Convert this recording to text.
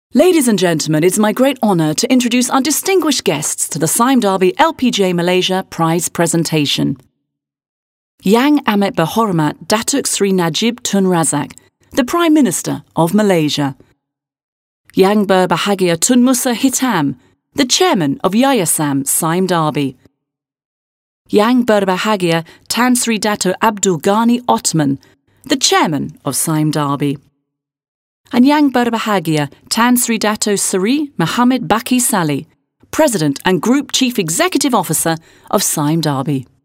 Ladies and gentlemen, it's my great honour to introduce our distinguished guests to the Sime Darby LPGA Malaysia Prize presentation. Yang Amat Berhormat Datuk Sri Najib Tun Razak, the Prime Minister of Malaysia. Yang Berbahagia Tun Musa Hitam, the Chairman of Yayasan Sime Darby. Yang Berbahagia Tan Sri Dato Abdul Ghani Othman, the Chairman of Sime Darby. And Yang Berbahagia Tan Sri Dato Seri Muhammad Baki Sali, President and Group Chief Executive Officer of Sime Darby.